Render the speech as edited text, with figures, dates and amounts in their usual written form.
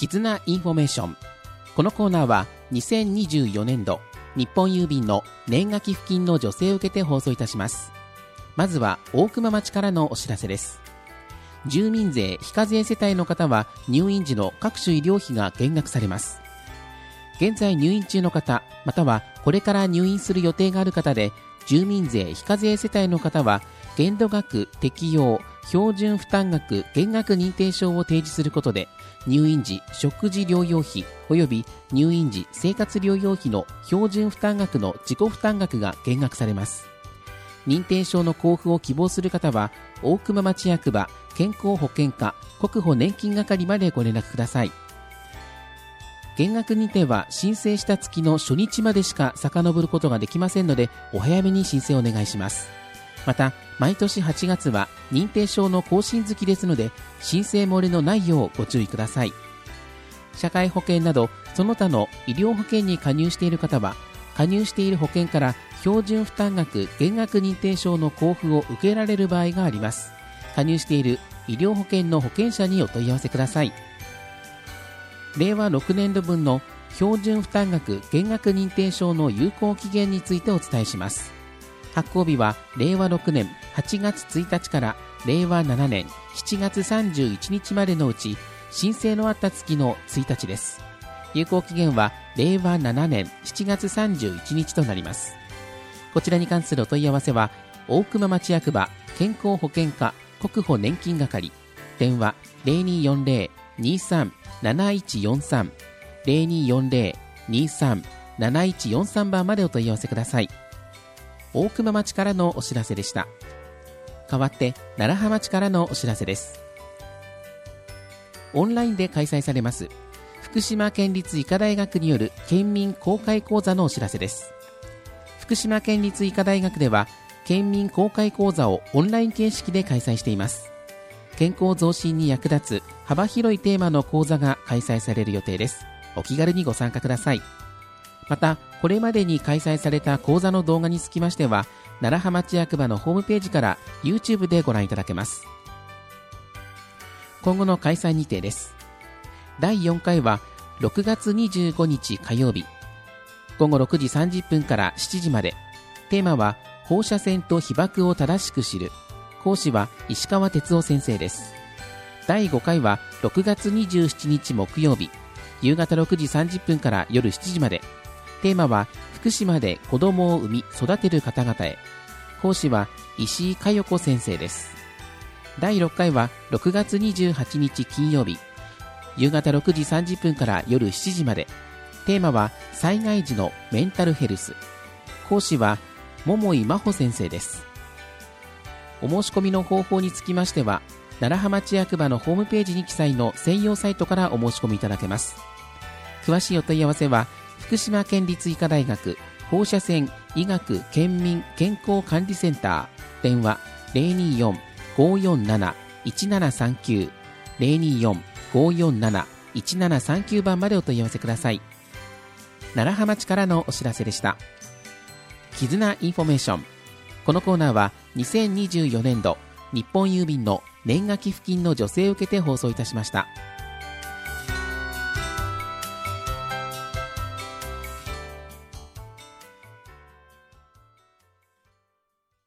絆インフォメーション。このコーナーは2024年度日本郵便の年賀寄付金の助成を受けて放送いたします。まずは大熊町からのお知らせです。住民税非課税世帯の方は入院時の各種医療費が減額されます。現在入院中の方、またはこれから入院する予定がある方で、住民税非課税世帯の方は限度額適用標準負担額減額認定証を提示することで、入院時食事療養費及び入院時生活療養費の標準負担額の自己負担額が減額されます。認定証の交付を希望する方は大熊町役場健康保険課国保年金係までご連絡ください。減額認定は申請した月の初日までしか遡ることができませんので、お早めに申請をお願いします。また毎年8月は認定証の更新月ですので、申請漏れのないようご注意ください。社会保険などその他の医療保険に加入している方は、加入している保険から標準負担額減額認定証の交付を受けられる場合があります。加入している医療保険の保険者にお問い合わせください。令和6年度分の標準負担額減額認定証の有効期限についてお伝えします。発行日は令和6年8月1日から令和7年7月31日までのうち、申請のあった月の1日です。有効期限は令和7年7月31日となります。こちらに関するお問い合わせは大熊町役場健康保険課国保年金係、電話 0240-23-7143 0240-23-7143 番までお問い合わせください。大熊町からのお知らせでした。代わって楢葉町からのお知らせです。オンラインで開催されます福島県立医科大学による県民公開講座のお知らせです。福島県立医科大学では県民公開講座をオンライン形式で開催しています。健康増進に役立つ幅広いテーマの講座が開催される予定です。お気軽にご参加ください。またこれまでに開催された講座の動画につきましては、楢葉町役場のホームページから YouTube でご覧いただけます。今後の開催日程です。第4回は6月25日火曜日午後6時30分から7時まで。テーマは放射線と被曝を正しく知る。講師は石川哲夫先生です。第5回は6月27日木曜日夕方6時30分から夜7時まで。テーマは福島で子どもを産み育てる方々へ。講師は石井佳代子先生です。第6回は6月28日金曜日夕方6時30分から夜7時まで。テーマは災害時のメンタルヘルス。講師は桃井真帆先生です。お申し込みの方法につきましては、楢葉町役場のホームページに記載の専用サイトからお申し込みいただけます。詳しいお問い合わせは福島県立医科大学放射線医学県民健康管理センター、電話 024-547-1739 024-547-1739 番までお問い合わせください。楢葉町からのお知らせでした。絆インフォメーション。このコーナーは2024年度日本郵便の年賀寄付金の助成を受けて放送いたしました。